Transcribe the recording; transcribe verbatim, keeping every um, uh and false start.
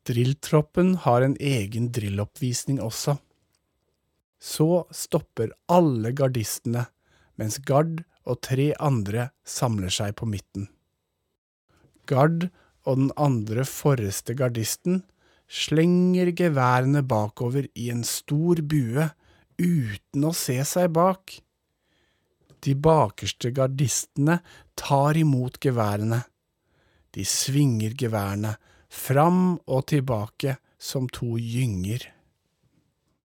Drilltroppen har en egen drilloppvisning også. Så stopper alle gardistene, mens Gard og tre andre samler seg på midten. Gard og den andre forreste gardisten slenger geværene bakover i en stor bue uten å se seg bak. De bakerste gardistene tar imot geværene. De svinger geværene fram og tilbake som to gynger.